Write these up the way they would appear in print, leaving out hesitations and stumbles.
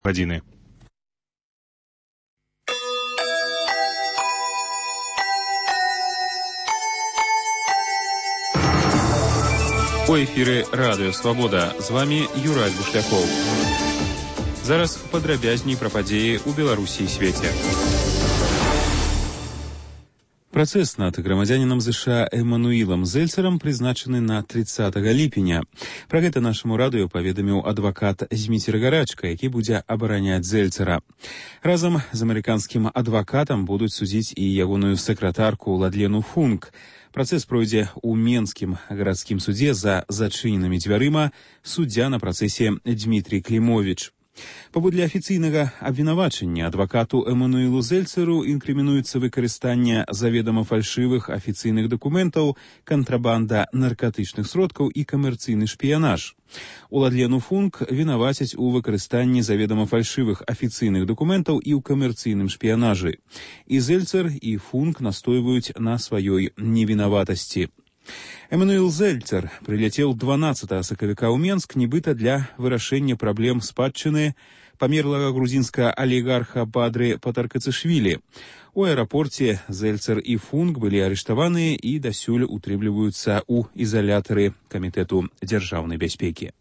годины. У ефірі Радіо Свабода. З вами Юрай Бушляков. Зараз падрабязней пра падзеі ў Беларусі і свеце. Працэс над грамадзянінам США Эммануілам Зельцерам прызначаны на 30 ліпеня. Пра гэта нашаму радыё паведаміў адвакат Зміцер Гарачка, які будзе абараняць Зельцера. Разам з амерыканскім адвакатам будуць судзіць і ягоную сакратарку Ладлену Функ. Працэс пройдзе ў Менскім гарадскім судзе за зачыненымі дзвярыма. Суддзя на працэсе Дмітрий Клімовіч. Паводле афіцыйнага абвінавачання адвакату Эммануілу Зельцеру інкрымінуецца выкарыстанне заведама фальшывых афіцыйных дакументаў, кантрабанда наркатычных сродкаў і камерцыйны шпіянаж. Ладлену Функ вінавацяць у выкарыстанні заведама фальшывых афіцыйных дакументаў і ў камерцыйным шпіянажы. І Зельцер, і Функ настойваюць на сваёй невінаватасці. Эммануіл Зельцер прыляцеў 12 сакавіка ў Менск, нібыта для вырашэння праблем спадчыны памерлага грузінскага алігарха Бадры Патаркацышвілі. У аэрапорце Зельцер і Функ былі арыштаваныя і дасюль утрымліваюцца ў ізалятары Камітэту дзяржаўнай бяспекі.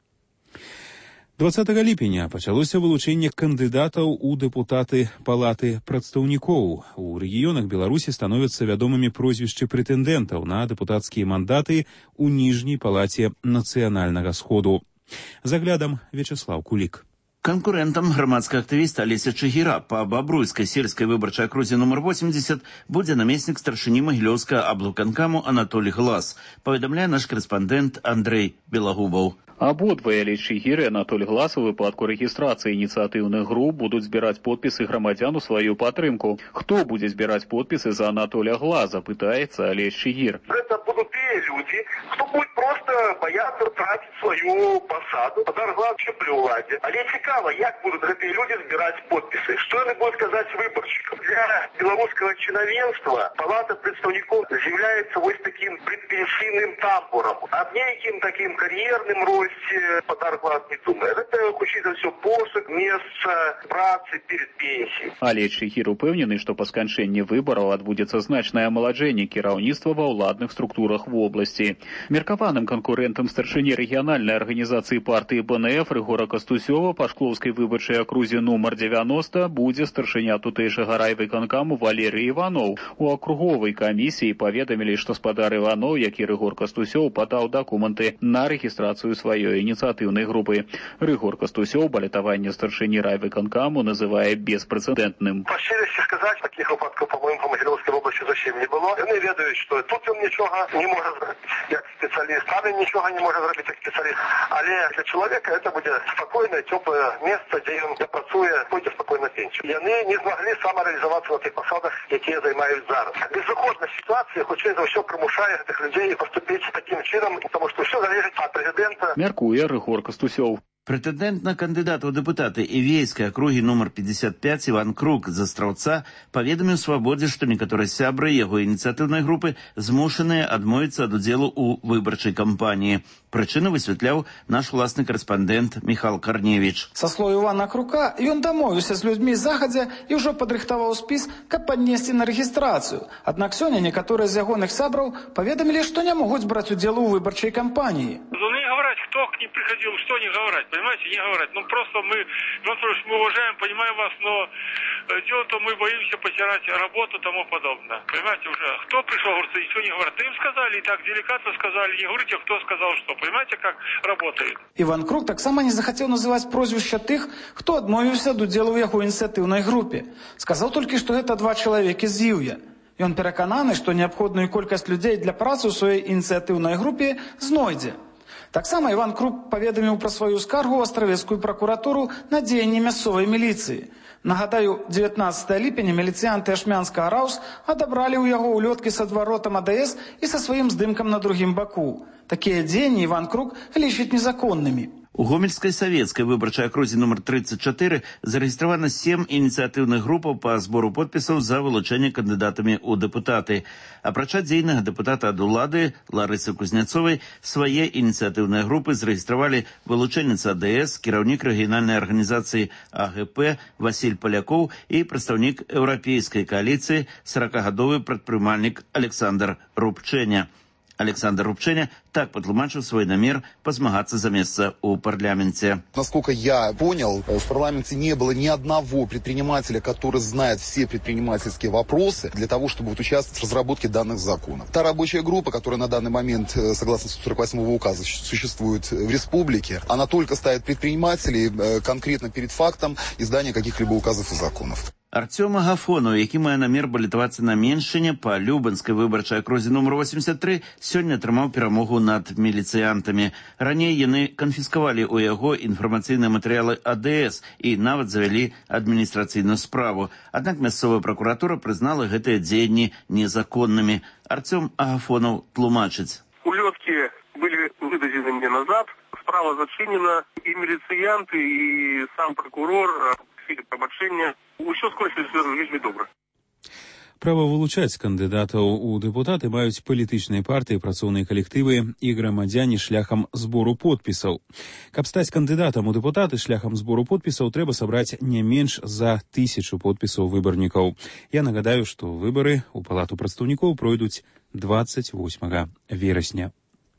20 ліпеня пачалося вылучэнне кандыдатаў у дэпутаты Палаты прадстаўнікоў. У рэгіёнах Беларусі становяцца вядомымі прозвішчы прэтэндэнтаў на дэпутацкія мандаты ў ніжняй палаце нацыянальнага сходу. За аглядам Вячеслав Кулік. Конкурентом громадского активиста Олеся Чигира по Бобруйской сельской выборчей округе номер 80 будет наместник старшини Могилевского облвыканкаму Анатолий Глаз, поведомляет наш корреспондент Андрей Белогубов. Абодва Олег Чигир и Анатолий Глаз у выпадку регистрации инициативных групп будут збирать подписы громадян у свою подтримку. Кто будет збирать подписы за Анатолия Глаза, пытается Олег Чигир. Это будут те люди, кто будет просто бояться тратить свою посаду. Анатолий Глаз еще при владе. Але цікаво, як будут эти люди збирать подписы. Что они будут сказать выборщикам? Для белорусского чиновенства Палата представников является вот таким предпенсийным тамбуром. Об неким таким карьерным росте Анатолий Глаз не думает. Это, хочется все, пошук месца працы перед пенсией. Олег Чигир упевнений, что по сканчэнні выбораў адбудзецца значнае амаладжэнне кіраўніцтва ва ўладных структурах в области. Меркаваным конкурентам старшыні рэгіянальнай арганізацыі партыі БНФ Рыгора Кастусёва па Шклоўскай выбарчай акрузе нумар 90 будзе старшыня тутэйшага райвыканкаму Валерый Иванов. У акруговай камісіі паведамілі, што спадар Иванов, як і Рыгор Кастусёў, падаў дакументы на рэгістрацыю сваёй ініцыятыўнай групы. Рыгор Кастусёў балятаванне старшыні райвыканкаму называе беспрэцэдэнтным. По щирости сказать, таких выпадков, по-моему, по Могилевской области зовсім не было. Вони ведають, що тут він нічого не може зробити як спеціаліст, там він нічого не може зробити як спеціаліст. Але для чоловіка це буде спокійне, тепле місце, де він працює, пойде спокійно на пенсію. Вони не змогли самореалізуватися на тих посадах, які займають зараз. Безвиходна ситуація, хоч за все примушає цих людей поступити таким чином, тому що все залежить від президента. Мяркуе Рыгор Кастусёў. Прэтэндэнт на кандыдата ў дэпутаты Івейскай акругі нумар 55 Іван Крук з Астраўца паведаміў Свабодзе, што некаторыя сябры яго ініцыятыўнай групы змушаныя адмовіцца ад удзелу ў выбарчай кампаніі. Прычыну высвятляў наш уласны карэспандэнт Міхал Карневіч. Са слоў Івана Крука ён дамовіўся з людзьмі загадзя і ўжо падрыхтаваў спіс, каб паднесці на рэгістрацыю. Аднак сёння некаторыя з ягоных сябраў паведамілі, што не могуць браць удзел у выбарчай кампаніі. Кто к ним приходил, что не говорить, понимаете, не говорить. Ну просто мы уважаем, понимаем вас, но дело-то мы боимся потерять работу и тому подобное. Понимаете, уже кто пришел, говорит, ничего не говорит. Им сказали, и так деликатно сказали, не говорите, кто сказал что. Понимаете, как работает. Іван Крук таксама не захацеў называць прозвішча тых, хто адмовіўся ад удзелу ў яго ініцыятыўнай групе. Сказаў толькі, што гэта 2 чалавекі з Іўя. Ён перакананы, што неабходную колькасць людзей для працы ў сваёй ініцыятыўнай групе знойдзе. Таксама Іван Крук паведаміў пра сваю скаргу ў астравецкую пракуратуру на дзеянні мясцовай міліцыі. Нагадаю, 19 ліпеня міліцыянты ашмянскага РАУС адабралі ў яго улёткі са адваротам АДС і са сваім здымкам на другім баку. Такія дзеянні Іван Крук лічыць незаконнымі. У Гомельской советской выборчай окрузе номер 34 зарегистрировано 7 инициативных групп по сбору подписов за вылучение кандидатами у депутаты. Апрача дзейнага депутата ад улады Ларысы Кузнецовой свае инициативные группы зарегистрировали вылученец АДС, кіраўнік региональной организации АГП Василь Поляков и представник Европейской коалиции 40-гадовый предпринимальник Александр Рубченя. Александр Рубченя так потлумачил свой намер позмагаться за место у парламенте. Насколько я понял, в парламенте не было ни одного предпринимателя, который знает все предпринимательские вопросы для того, чтобы участвовать в разработке данных законов. Та рабочая группа, которая на данный момент, согласно 148-го указа, существует в республике, она только ставит предпринимателей конкретно перед фактом издания каких-либо указов и законов. Артем Агафонов, які мае намер балітавацца на Меншыне па Любанскай выбарчай акрузе нумар 83, сёння атрымаў перамогу над міліцыянтамі. Раней яны канфіскавалі ў яго інфармацыйныя матэрыялы АДС і нават завялі адміністрацыйную справу. Аднак мясцовая пракуратура прызнала гэтыя дзеянні незаконнымі. Артем Агафонов тлумачыць. Улётки были выдадены мне назад, справа зачинена, и милициянты, и сам прокурор просили пробачения. Усё скончылася вельмі добра. Права вылучаць кандыдатаў у дэпутаты маюць палітычныя партыі, працоўныя калектывы і грамадзяне шляхам збору подпісаў. Каб стаць кандыдатам у дэпутаты шляхам збору подпісаў, трэба сабраць не менш за 1000 подпісаў выбарнікаў. Я нагадаю, што выбары ў Палату прадстаўнікоў пройдуць 28 верасня.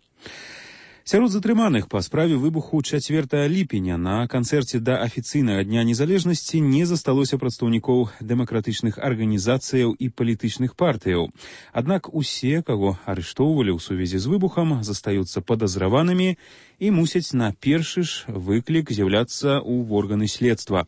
Сярод затрыманых па справе выбуху 4 ліпеня на канцэрце да афіцыйнага Дня незалежнасці не засталося прадстаўнікоў дэмакратычных арганізацыяў і палітычных партыяў. Аднак усе, каго арыштоўвалі ў сувязі з выбухам, застаюцца падазраванымі і мусяць на першы ж выклік з'яўляцца ў органы следства.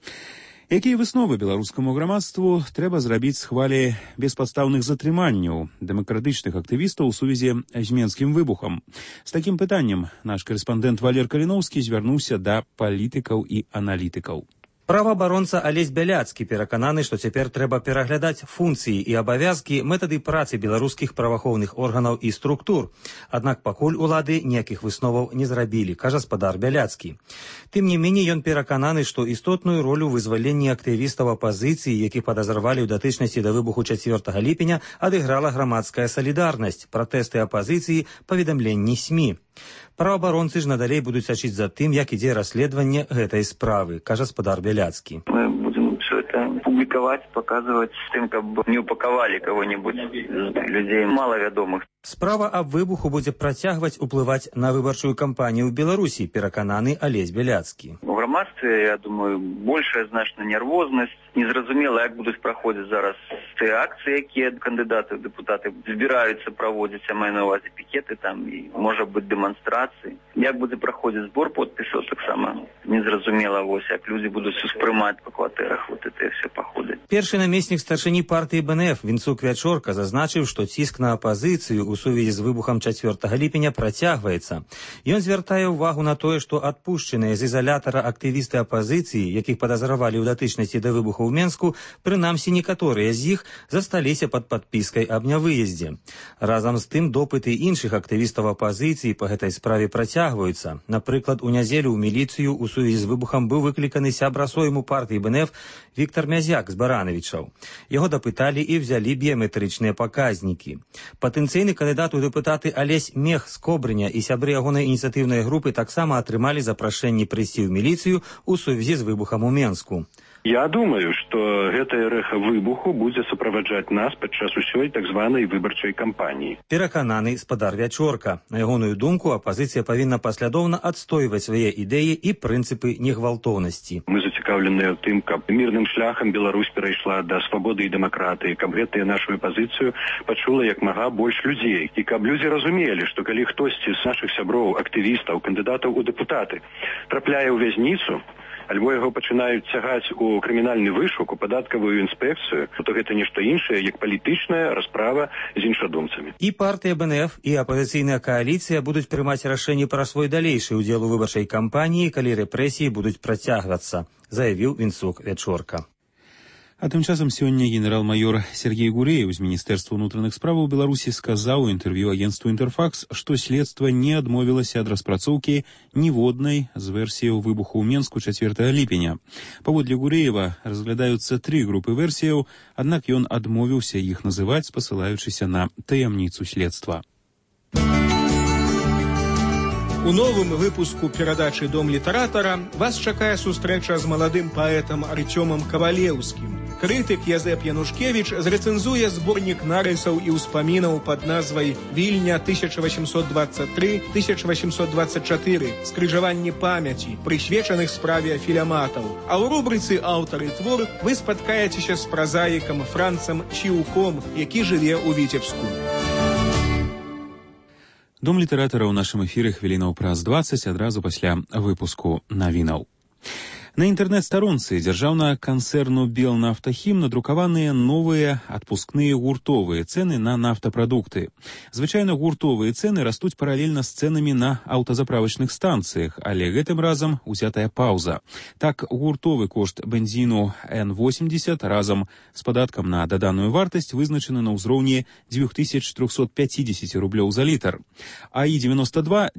Якія высновы беларускаму грамадству трэба зрабіць з хвалі беспадстаўных затрыманняў дэмакратычных актывістаў у сувязі з менскім выбухам? З такім пытаннем наш карэспандэнт Валер Каліноўскі звярнуўся да палітыкаў і аналітыкаў. Праваабаронца Алесь Бяляцкі перакананы, што цяпер трэба пераглядаць функцыі і абавязкі, метады працы беларускіх праваахоўных органаў і структур. Аднак пакуль улады ніякіх высноваў не зрабілі, кажа спадар Бяляцкі. Тым не меней ён перакананы, што істотную ролю ў вызваленні актывістаў апазіцыі, якіх падазравалі ў датычнасці да выбуху 4 ліпеня, адыграла грамадская салідарнасць, пратэсты апазіцыі, паведамленні СМІ. Праваабаронцы ж надалей будуць сачыць за тым, як ідзе расследаванне гэтай справы, кажа спадар Бяляцкі. Мы будем все это публиковать, показывать с тем, как бы не упаковали кого-нибудь из людей маловядомых. Справа аб выбуху будзе працягваць уплываць на выбарчую кампанію ў Беларусі, перакананы Алесь Бяляцкі. У грамадстве, я думаю, большая значна нервознасць. Незразумела, як будуць праходзіць зараз тыя акцыі, якія кандыдаты ў дэпутаты збіраюцца праводзіць, а маю на увазе пікеты там і, можа быць, дэманстрацыі. Як будзе праходзіць збор подпісаў, таксама незразумела, вось, як людзі будуць успрымаць па кватэрах вот это все паходы. Першы намеснік старшыні партыі БНФ Вінцук Вячорка зазначыў, што ціск на апазіцыю у сувязі з выбухам 4 ліпеня працягваецца. Ён звяртае ўвагу на тое, што адпушчаныя з ізалятара актывісты апазіцыі, якіх падазравалі ў датычнасці да выбуху ў Менску, прынамсі некаторыя з іх засталіся пад падпіскай аб нявыездзе. Разам з тым допыты іншых актывістаў апазіцыі па гэтай справе працягваюцца. Напрыклад, у нядзелю ў міліцыю ў сувязі з выбухам быў выкліканы сябра сойму партыі БНФ Віктар Мязяк з Баранавічаў. Яго дапыталі і взялі біяметрычныя паказнікі. Патэнцыйны кандыдат у дэпутаты Алесь Мех з Кобрыня і сябры ягонай ініцыятыўнай групы таксама атрымалі запрашэнні прыйсці ў міліцыю ў сувязі з выбухам у Менску. Я думаю, што гэтае рэха выбуху будзе суправаджаць нас падчас усёй так званай выбарчай кампаніі. Перакананы спадар Вячорка. На ягоную думку, апазіцыя павінна паслядоўна адстойваць свае ідэі і прынцыпы негвалтоўнасці. Мы зацікаўленыя ў тым, каб мірным шляхам Беларусь перайшла да свабоды і дэмакратыі, каб гэтая нашу пазіцыю пачула як мага больш людзей. І каб людзі разумелі, што калі хтосьці з нашых сяброў, актывістаў, кандыдатаў у дэпутаты трапляе ў вязніцу, альбо яго пачынаюць цягаць у крымінальны вышук, у падаткавую інспекцыю, то гэта нешта іншае, як палітычная расправа з іншадумцамі. І партыя БНФ, і апазіцыйная кааліцыя будуць прымаць рашэнні пра свой далейшы ўдзел у выбарчай кампаніі, калі рэпрэсіі будуць працягвацца, заявіў Вінцук Вячорка. А тым часам сёння генерал-майор Сергей Гуреев з Міністэрства ўнутраных справаў Беларусі сказаў у інтэрв'ю агенцтву «Інтэрфакс», што следства не адмовілася ад распрацоўкі ніводнай з версіяў выбуху ў Менску 4 ліпеня. Паводле Гуреева разглядаюцца 3 групы версіяў, аднак ён адмовіўся іх называць, спасылаючыся на таямніцу следства. У новым выпуску перадачы «Дом літаратара» вас чакае сустрэча з маладым паэтам Арцёмам Кавалеўскім. Крытык Язэп Янушкевіч зрэцэнзуе зборнік нарысаў і ўспамінаў пад назвай «Вільня 1823-1824. Скрыжаванні памяці», прысвечаных справе філяматаў. А ў рубрыцы «Аўтар і твор» вы спаткаецеся з празаікам Францам Чіўком, які жыве ў Віцебску. Дом літаратара ў нашым эфіры хвілінаў праз 20 адразу пасля выпуску навінаў. На інтэрнэт-старонцы дзяржаўнага канцэрну «Белнафтахім» надрукаваныя новыя адпускныя гуртовыя цэны на нафтапрадукты. Звычайна гуртовыя цэны растуць паралельна з цэнамі на аўтазаправачных станцыях, але гэтым разам узятая паўза. Так, гуртовы кошт бензіну N80 разам з падаткам на даданую вартасць вызначаны на ўзроўні 2350 рублёў за літр. АІ-92 –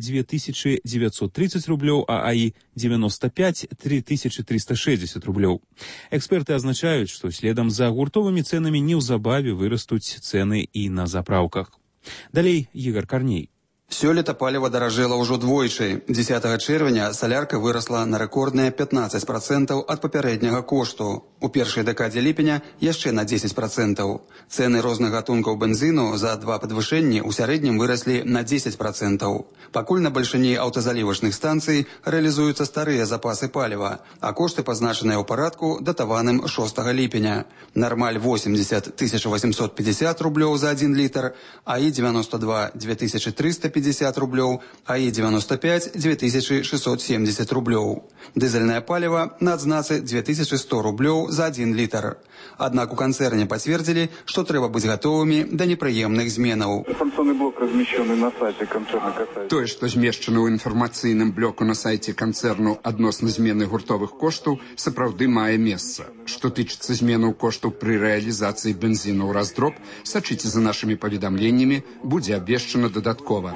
2930 рублёў, а АІ-95 – 3360 рублёў. Эксперты азначаюць, што следам за гуртовымі цэнамі неўзабаве вырастуць цэны і на запраўках. Далей Ігар Карней. Сёлета паліва даражэла ўжо двойчы. 10 чэрвеня салярка вырасла на рэкордныя 15% ад папярэдняга кошту. У першай дэкадзе ліпеня яшчэ на 10%. Цэны розных гатункаў бензіну за 2 падвышэнні ў сярэднім выраслі на 10%. Пакуль на бальшыні аўтазалівачных станцый рэалізуюцца старыя запасы паліва, а кошты пазначаныя ў парадку датаваным 6 ліпеня. Нармаль 80 1850 рублёў за 1 літр, АІ-92 2350 рублёў, АІ-95 2670 рублёў. Дызельнае паліва на адзнацы 2100 рублёў за 1 літр. Аднак у канцэрне пацвердзілі, што трэба быць гатовымі да непрыемных зменаў. Інфармацыйны блок размещены на сайце канцэрна касаецца. Тое, што змешчана ў інфармацыйным блоку на сайце канцэрну адносна змены гуртовых коштаў, сапраўды мае месца. Што тычыцца зменаў коштаў пры рэалізацыі бензіну ў раздроб, сачыце за нашымі паведамленнямі, будзе абвешчана дадаткова.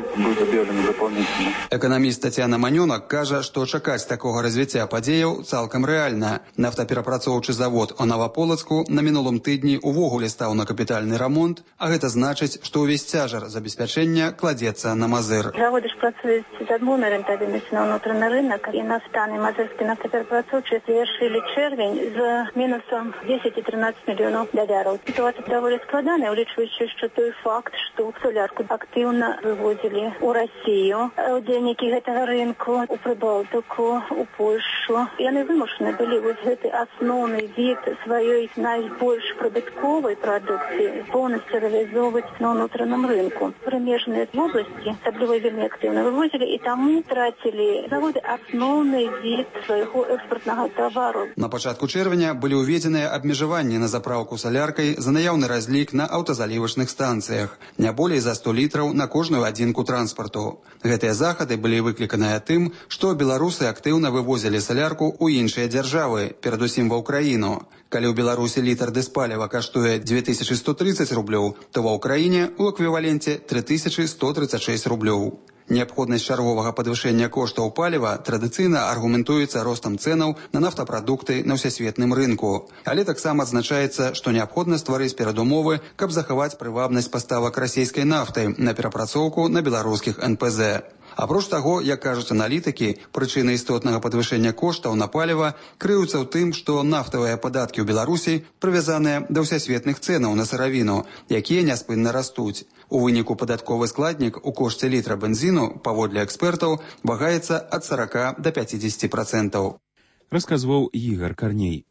Эканаміст Тацяна Манёнак кажа, што чакаць такога развіцця падзеяў цалкам рэальна. Нафтаперапрацоўчы завод у Наваполацку на мінулым тыдні увогуле стаў на капітальны рамонт, а гэта значыць, што ўвесь цяжар забеспячэння кладзецца на Мазыр. Заводы ж працуюць з адмоўнай рэнтабельнасцю на ўнутраны рынок, і нафтаны мазырскі нафтаперапрацоўчы завершылі чэрвень з мінусам 10 і 13 мільёнаў даляраў. Сітуацыя даволі складаная, улічваючы, што той факт, што солярку актыўна вывозілі у Расію, удзельнікі гэтага рынку, у Прыбалтыку, у Польшу. Яны вымушаны былі вось гэты асноўны від сваёй найбольш прыбытковай прадукцыі поўнасцю рэалізоўваць на ўнутраным рынку. Прымежныя вобласці асабліва вельмі актыўна вывозілі і таму трацілі заводы асноўны від свайго экспартнага тавару. На пачатку чэрвеня былі ўведзеныя абмежаванні на запраўку саляркай за наяўны разлік на аўтазалівачных станцыях, не болей за 100 літраў на кожную адзінку транспарту. Гэтыя захады былі выкліканыя тым, што беларусы актыўна вывозілі салярку ў іншыя дзяржавы, перадусім ва ўкраіну. Калі ў Беларусі літр дызпаліва каштуе 2130 рублёў, то ва ўкраіне ў эквіваленце 3136 рублёў. Неабходнасць чарговага падвышэння коштаў паліва традыцыйна аргументуецца ростам цэнаў на нафтапрадукты на ўсесветным рынку. Але таксама адзначаецца, што неабходна стварыць перадумовы, каб захаваць прывабнасць паставак расійскай нафты на перапрацоўку на беларускіх НПЗ. Апроч таго, як кажуць аналітыкі, прычыны істотнага падвышэння коштаў на паліва крыюцца ў тым, што нафтавыя падаткі ў Беларусі прывязаныя да ўсесветных цэнаў на сыравіну, якія няспынна растуць. У выніку падатковы складнік у кошце літра бензіну, паводле экспертаў, вагаецца ад 40 до 50%. Расказваў Ігар Карней.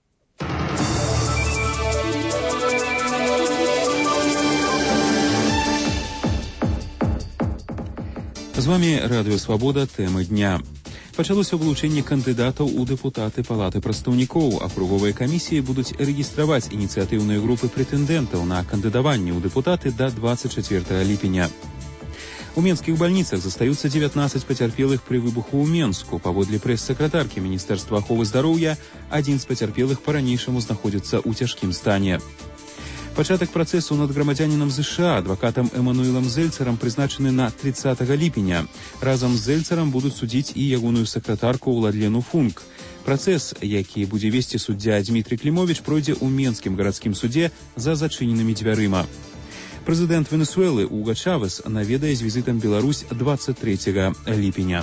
З вами Радыё Свабода, тэмы дня. Пачалося вылучэнне кандыдатаў у дэпутаты Палаты прадстаўнікоў. Акруговыя камісіі будуць рэгістраваць ініцыятыўныя групы прэтэндэнтаў на кандыдаванне ў дэпутаты да 24 ліпеня. У менскіх бальніцах застаюцца 19 пацярпелых пры выбуху ў Менску. Паводле прэс-сакратаркі Міністэрства аховы здароўя, адзін з пацярпелых па-ранейшаму знаходзіцца ў цяжкім стане. Пачатак працэсу над грамадзянінам США адвакатам Эмануілам Зельцарам прызначаны на 30 ліпеня. Разам з Зельцарам будуць судзіць і ягоную сакратарку Владлену Функ. Працэс, які будзе весці суддзя Дмітрий Клімович, пройдзе ў Менскім гарадскім судзе за зачыненымі дзвярыма. Прэзідэнт Венесуэлы Уго Чавес наведае з візітам Беларусь 23 ліпеня.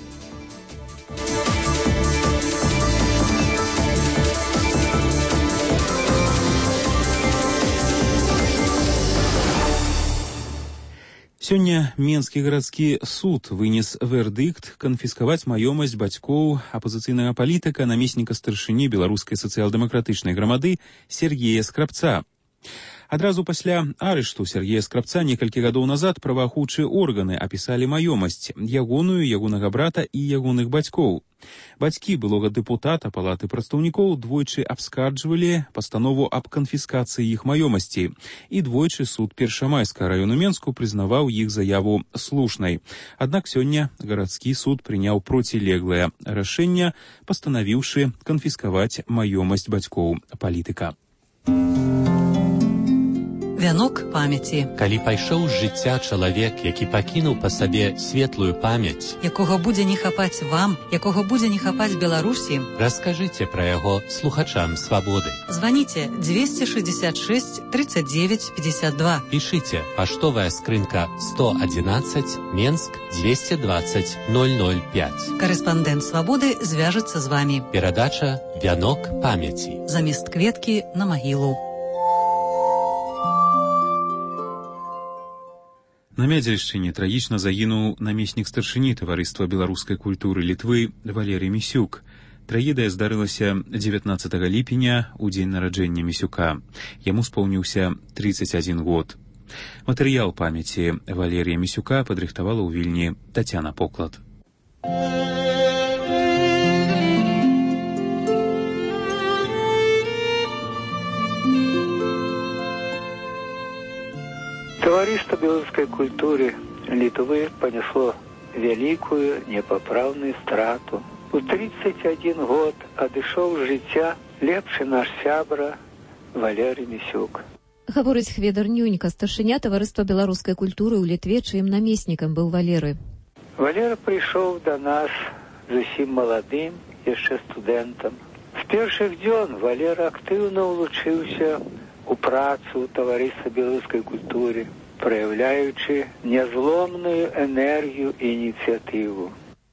Сёння Менскі гарадскі суд вынес вердыкт канфіскаваць маёмасць бацькоў апазіцыйнага палітыка, намесніка старшыні беларускай сацыял-дэмакратычнай грамады Сергея Скрабца. Адразу пасля арышту Сергея Скрабца некалькі гадоў назад праваахоўчыя органы апісалі маёмасць, ягоную, ягонага брата і ягоных бацькоў. Бацькі былога дэпутата палаты прадстаўнікоў двойчы абскарджвалі пастанову аб канфіскацыі іх маёмасці, і двойчы суд Першамайскага раёну Менску прызнаваў іх заяву слушнай. Аднак сёння гарадскі суд прыняў процілеглае рашэнне, пастанавіўшы канфіскаваць маёмасць бацькоў палітыка. Вянок памяці. Калі пайшоў з жыцця чалавек, які пакінуў па сабе светлую памяць, якога будзе не хапаць вам, якога будзе не хапаць Беларусі, раскажыце пра яго слухачам свабоды. Званіце 266 39 52. Пішыце паштовая скрынка 111 Менск 220 005. Карэспандэнт свабоды звяжацца з вамі. Перадача «Вянок памяці». Замест кветкі на магілу. На Мядзельшчыне трагічна загінуў намеснік старшыні таварыства беларускай культуры Літвы Валерый Місюк. Трагедыя здарылася 19 ліпеня у дзень нараджэння Місюка. Яму споўніўся 31 год. Матэрыял памяці Валерія Місюка падрыхтавала ў Вільні Тацяна Поклад. Товариство белорусской культуры Литвы понесло великую непоправную страту. У 31 год адышоў з жыцця лепшы наш сябра Валерый Місюк. Гаворыць Хведар Нюнька, старшыня таварыства беларускай культуры ў Літве, чыім намеснікам быў Валеры. Валера прыйшоў да нас зусім маладым, яшчэ студэнтам. З першых дзён Валера актыўна ўлучыўся у працу таварыства беларускай культуры, праяўляючы нязломную энергію і ініцыятыву.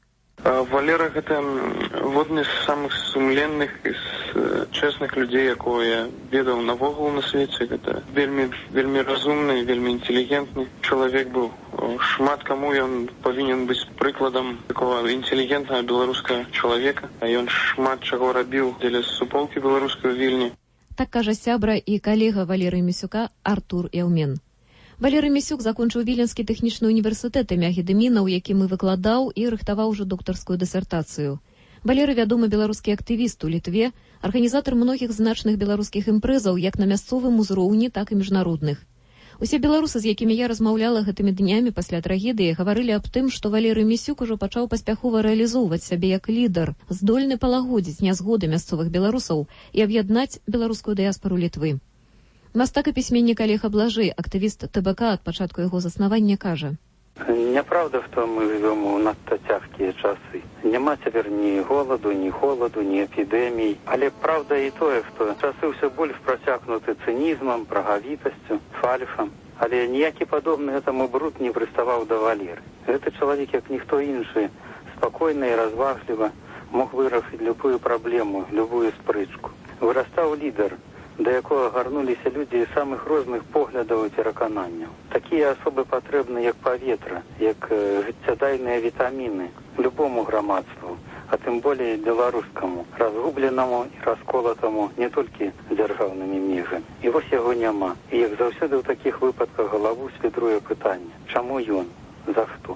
Валера — гэта адзін з самых сумленных і чэсных людзей, якого я ведаў навогул на свеце. Гэта вельмі разумны, вельмі інтэлігентны чалавек быў. Шмат каму ён павінен быць прыкладам такого інтэлігентнага беларускага чалавека. Ён шмат чаго рабіў дзеля суполкі беларускай у Вільні. Так кажа сябра і калега Валерыя Місюка Артур Яўмен. Валерый Місюк закончыў Віленскі тэхнічны універсітэт імя Гедыміна, у якім і выкладаў і рыхтаваў ужо доктарскую дысертацыю. Валерый вядомы беларускі актывіст у Літве, арганізатар многіх значных беларускіх імпрэзаў як на мясцовым узроўні, так і міжнародных. Усе беларусы, з якімі я размаўляла гэтымі днямі пасля трагедыі, гаварылі аб тым, што Валерый Місюк ужо пачаў паспяхова рэалізоўваць сябе як лідар, здольны палагодзіць нязгоды мясцовых беларусаў і аб'яднаць беларускую дыяспару Літвы. Мастак і пісьменнік Олег Аблажэй, актывіст ТБК ад пачатку яго заснавання, кажа: Няправда, што мы жывем у надта цяжкія часы. Няма цяпер ні голаду, ні холаду, ні эпідэмій. Але правда і тое, што часы ўсё больш працякнуты цынізмам, прагавітасцю, фальшам. Але ніякі падобны гэтаму бруд не прыставаў да Валеры. Гэты чалавек, як ніхто іншы, спакойна і разважліва мог вырашыць любую праблему, любую спрычку. Вырастаў лідар, да якога гарнуліся людзі з самых розных поглядаў і перакананняў. Такія асобы патрэбны як паветра, як жыццядайныя вітаміны любому грамадству, а тым болей беларускаму, разгубленаму і расколатаму не толькі дзяржаўнымі межамі. І вось яго няма. І як заўсёды ў такіх выпадках галаву свідруе пытанне: чаму ён? За што?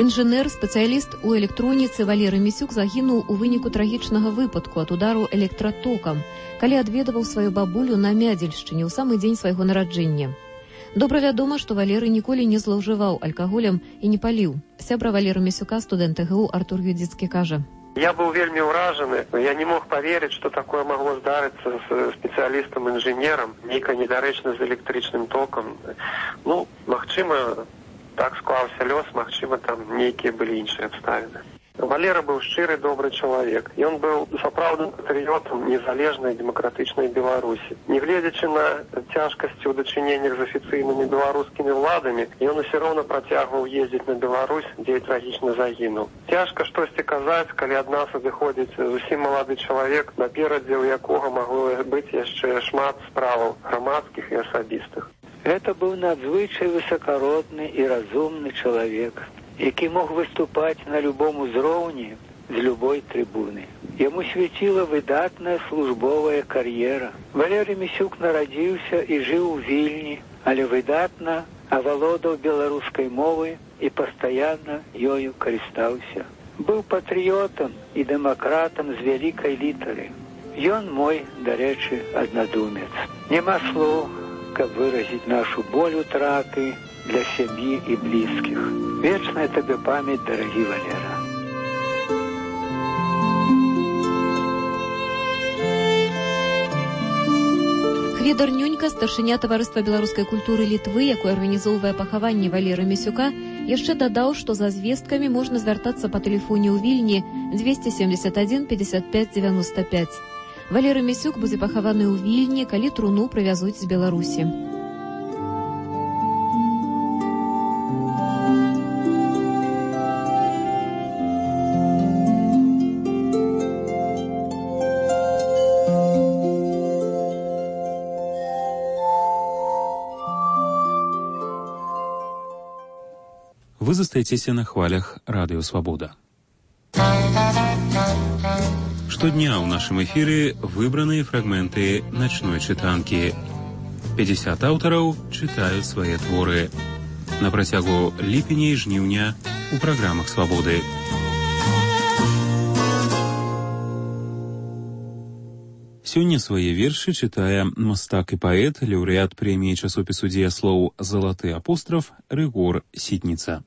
Інжынер, спецыяліст у электроніцы Валерый Місюк загінуў у выніку трагічнага выпадку ад удару электратокам, калі адведаваў сваю бабулю на Мядзельшчыне ў самы дзень свайго нараджэння. Добра вядома, што Валерый ніколі не злоўжываў алкаголем і не паліў. Сябра Валеры Місюка, студэнт ТГУ Артур Юдзіцкі, кажа: Я был вельмі ўражаны. Я не мог поверить, что такое могло здарыцца с специалистом-инженером, нейка недарэчна з электрычным токам. Ну, магчыма, так склаўся лёс, магчыма, там нейкія былі іншыя абставіны. Валера быў шчыры, добры чалавек. Ён быў сапраўдным патрыётам незалежнай дэмакратычнай Беларусі. Нягледзячы на цяжкасці ў дачыненнях з афіцыйнымі беларускімі ўладамі, ён усё роўна працягваў ездзіць на Беларусь, дзе і трагічна загінуў. Цяжка штосьці казаць, калі ад нас адыходзіць зусім малады чалавек, наперадзе ў якога магло быць яшчэ шмат справаў грамадскіх і асабістых. Гэта быў надзвычай высакародны і разумны чалавек, які мог выступаць на любом узроўні з любой трыбуны. Яму свяціла выдатная службовая кар'ера. Валерый Місюк нарадзіўся і жыў у Вільні, але выдатна авалодаў беларускай мовы і пастаянна ёю карыстаўся. Быў патрыётам і дэмакратам з вялікай літары. Ён мой, дарэчы, аднадумец. Няма слоў, каб выразіць нашу боль утраты для сям'і і блізкіх. Вечная табе памяць, дарагі Валера. Хведар Нюнька, старшыня таварыства беларускай культуры Літвы, якое арганізоўвае пахаванне Валеры Місюка, яшчэ дадаў, што за звесткамі можна звяртацца па тэлефоне ў Вільні 271 55 95. Валеры Місюк будзе пахаваны ў Вільні, калі труну прывязуць з Беларусі. Вы застаецеся на хвалях Радыё Свабода. Штодня ў нашым эфіры выбраныя фрагменты начной чытанкі. 50 аўтараў чытаюць свае творы. На працягу ліпеня і жніўня у праграмах Свабоды. Сёння свае вершы чытае мастак і паэт, лаўрэат прэміі часопісу «Дзеяслоў» «Залаты апостраф» Рыгор Сітніца.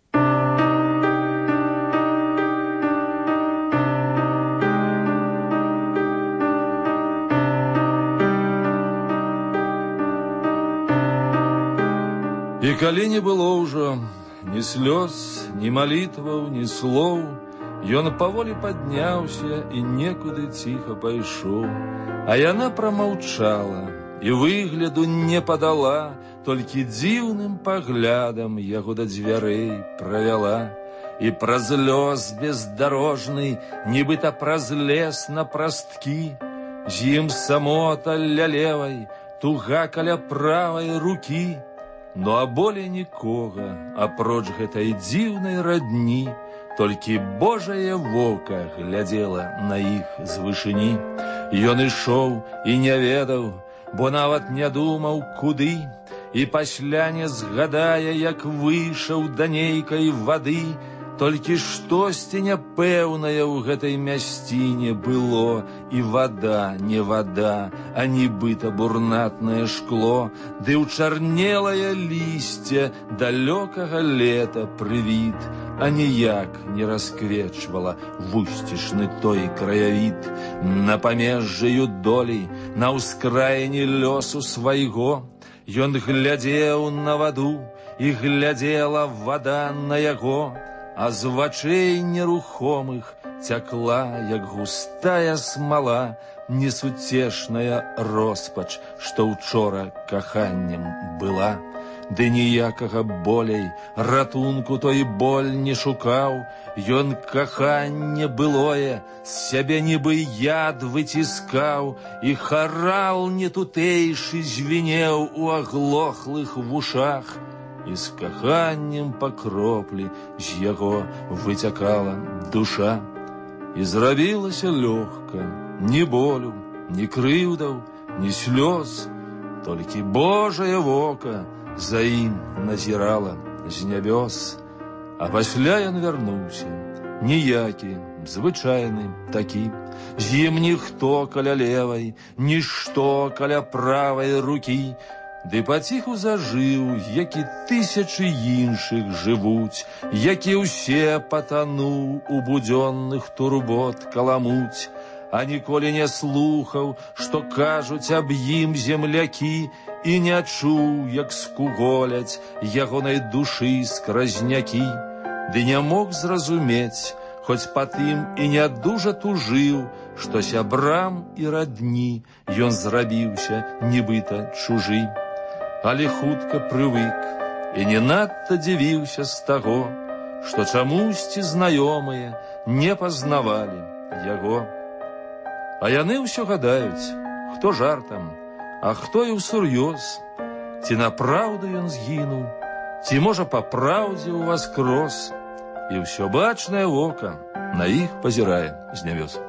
І калі не было ўжо ні слёз, ні малітваў, ні слоў, ён паволі падняўся і некуды ціха пайшоў. А яна прамаўчала і выгляду не падала, толькі дзіўным паглядам яго да дзвярэй правяла. І праз лёс бездарожны, нібыта праз лес на прасткі, з ім самота ля левай, туга каля правай рукі. Ну а болей нікога, апроч гэтай дзіўнай радні, толькі Божае вока глядзела на іх з вышыні. Ён ішоў і не ведаў, бо нават не думаў, куды, і пасля не згадае, як выйшаў да нейкай вады. Толькі штосьці няпэўнае ў гэтай мясціне было, і вада не вада, а нібыта бурнатнае шкло, ды ўчарнелае лісце далёкага лета прывід, а ніяк не расквечвала вусцішны той краявід. На памежжаю долі, на ўскраіне лёсу свайго, ён глядзеў на ваду, і глядзела вада на яго, а з вачэй нерухомых цякла, як густая смала, несуцешная роспач, што ўчора каханнем была. Ды ніякага болей, ратунку той боль не шукаў, ён каханне былое з сябе нібы яд выціскаў, і харал нетутэйшы звінеў у аглохлых вушах. І з каханнем па кроплі з яго выцякала душа. І зрабілася лёгка, ні болю, ні крыўдаў, ні слёз, толькі Божае вока за ім назірала з нябёс. А пасля ён вярнуўся, ніякі, звычайны такі. З ім ніхто каля левай, нішто каля правай рукі. Ды паціху зажыў, які тысячы іншых жывуць, які ўсе патануў у будзённых турбот каламуць. А ніколі не слухаў, што кажуць аб ім землякі, і не чуў, як скуголяць ягонай душы скразнякі. Ды не мог зразумець, хоць па тым і не дужа тужыў, што сябрам і радні ён зрабіўся нібыта чужы. Але хутка прывык і не надта дзівіўся з таго, што чамусьці знаёмыя не пазнавалі яго. А яны ўсё гадаюць, хто жартам, а хто і ўсур'ёз. Ці напраўду ён згінуў, ці можа па праўдзе ўваскрос. І ўсё бачнае вока на іх пазірае з нябёс.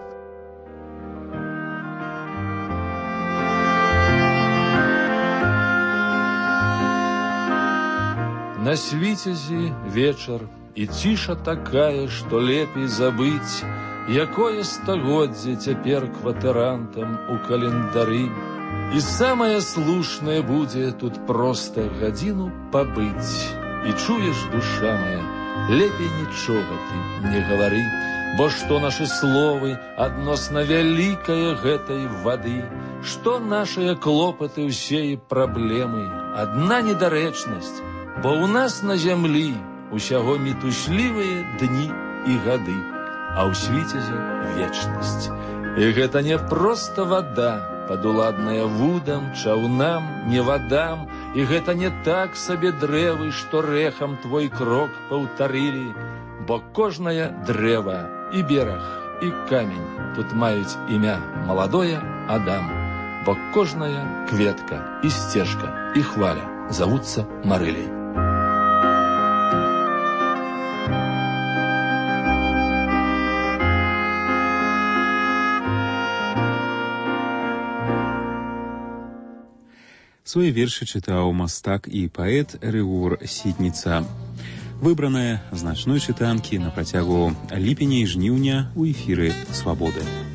На свіцязі вечар, і ціша такая, што лепей забыць, якое стагоддзе цяпер кватэрантам у календары. І самае слушнае будзе тут проста гадзіну пабыць. І чуеш, душа мая, лепей нічога ты не гавары, бо што нашы словы адносна вялікае гэтай вады, што нашыя клопаты ўсе і праблемы, адна недарэчнасць, бо ў нас на зямлі усяго мітуслівыя дні і гады, а ў свіцязі вечнасць. І гэта не проста вада, падуладная вудам, чаўнам, невадам, і гэта не так сабе дрэвы, што рэхам твой крок паўтарылі, бо кожнае дрэва і бераг, і камень тут маюць імя маладое Адам, бо кожная кветка і сцежка і хваля завуцца Марыляй. Свае вершы чытаў мастак і паэт Рыгор Сітніца. Выбраныя значной чытанкі на працягу ліпеня і жніўня ў эфіры «Свабоды».